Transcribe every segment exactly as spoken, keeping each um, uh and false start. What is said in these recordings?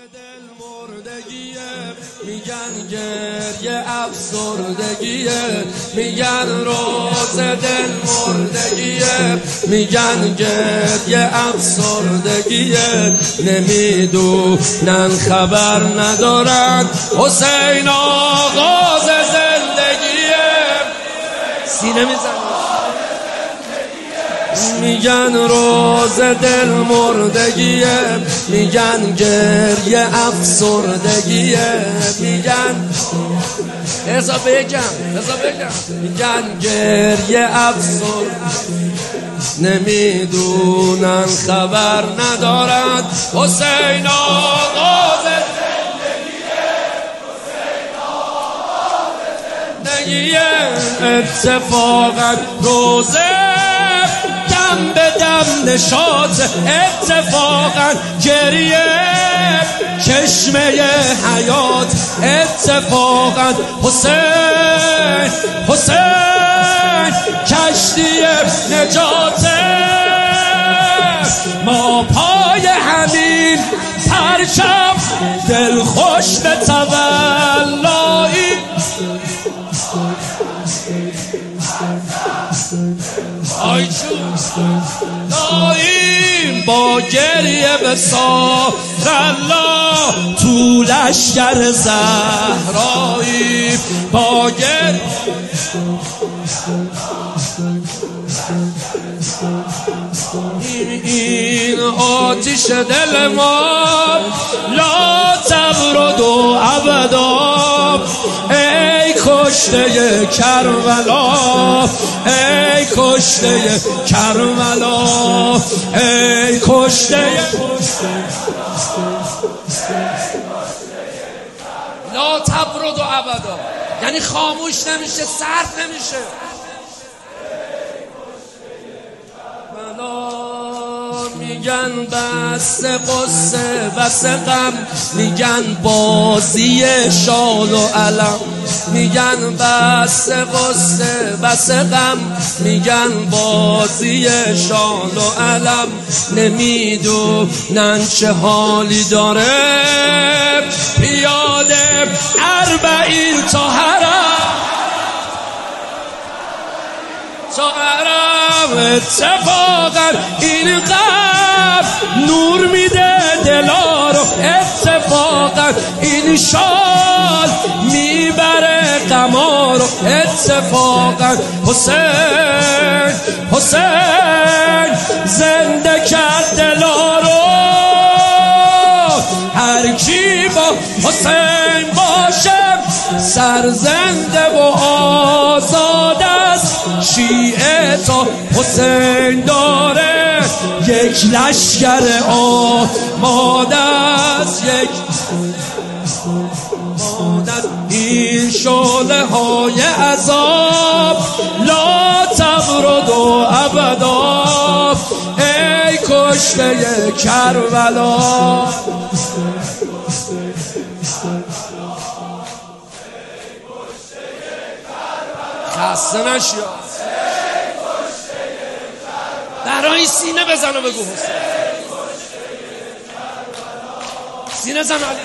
دل مردگیه، میگن گریه افسردگیه، میگن روز دل مردگیه، میگن گریه افسردگیه، نمیدونن خبر ندارن حسین آغاز زندگیه. سینه میزن میگن روز دل مردگیه، میگن گریه افسردگیه، میگن ازا بگم ازا بگم میگن گریه افسردگیه، نمیدونن خبر ندارن حسین آغاز زندگیه، حسین آغاز زندگیه. اتفاقا روزه دم به دم نشاط، اتفاقا گریه چشمه حیات، اتفاقا حسین حسین کشتی نجات. ما پای همین پرچم دل خوش به تولایی، آی چون داییم با گریه به سارالله، تو لشکر زهرایی با گریه. این آتش دل ما لا تبرد و ابدا، ای کشته کربلا، ای کشته کربلا، ای کشته لا تبرد و ابدا، یعنی خاموش نمیشه، سرد نمیشه. میگن بس قصه بس غم، میگن بازی شال و علم، میگن بس قصه بس غم، میگن بازی شال و علم، نمیدونن چه حالی داره پیاده اربعین تا حرم، تا حرم. اتفاقا این قلب نور میده دلا رو، اتفاقا این شال میبره غما رو، اتفاقا حسین حسین زنده کرد دلا رو. هر کی با حسین باشه سرزنده و آزاد است، شیعه تا حسین داره یک لشکر آماده است، یک آماده است. این شعله های عذاب لا تبرد و ابدا، ای کشته کربلا. خسته نشی، برای سینه بزن و بگو حسین. سینه زن علی علی،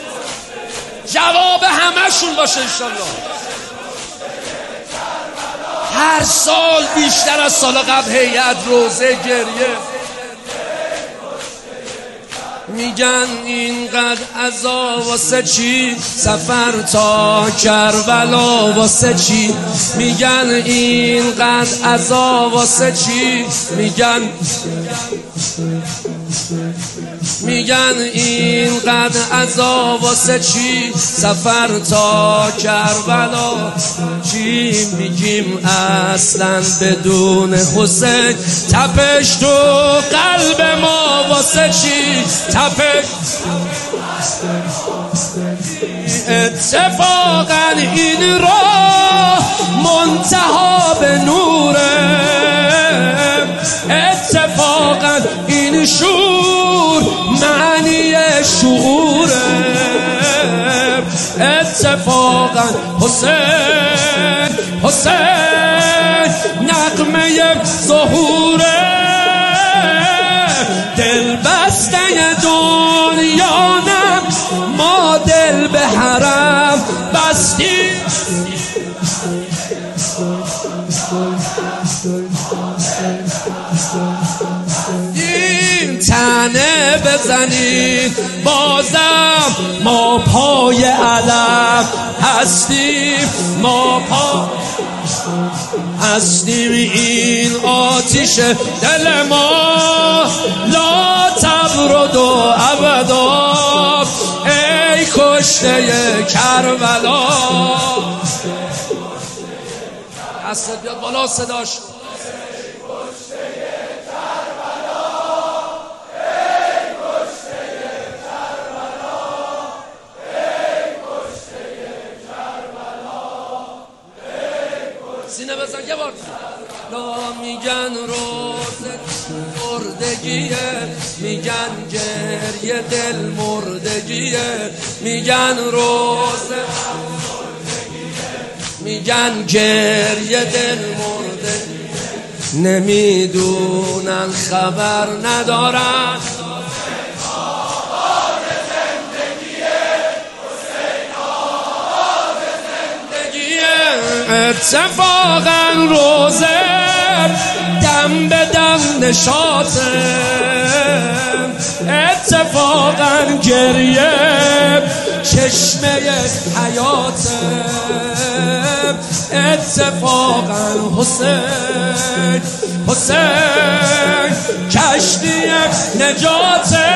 جواب همشون باشه انشالله. هر سال بیشتر از سال قبل هیئت روزه گریه، میگن اینقدر عذاب واسه چی، سفر تا کربلا واسه چی، میگن اینقدر عذاب واسه چی، میگن میگن اینقدر عذاب واسه چی، سفر تا کربلا چی، میگیم اصلا بدون حسین تپش تو قلب ما واسه چی، تپش. اتفاقا این راه منتها به نوره، اتفاقا این شور معنی شعوره، اتفاقا حسین حسین نغمه ظهوره، دل بسته دنیا نم نعره بزنید بازم ما پای علم هستیم، ما پا هستیم، این آتیش دل ما لا تبرد و ابدا. ای کشته کربلا، دستت بیاد بالا صداش. سینه بزن یه بار. لا میگن روز مردگیه، میگن گریه دل مردگیه، میگن روز میگن گریه دل مردگیه، نمیدونن خبر ندارن اتفاقا روزه دم به دم نشاطه، اتفاقا گریه چشمه حیاته، اتفاقا حسین حسین کشتی نجاته.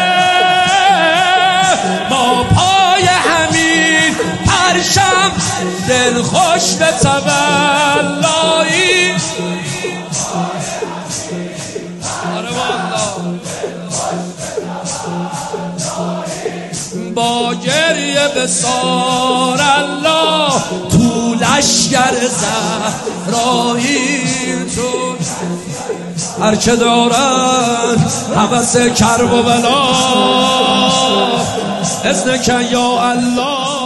ما پای همین پرشم دل خوش به تولایی، با گریه به سار الله تو لشگر زهرایی، تو هر که دارن هوس کرب و بلا اذنک یا الله.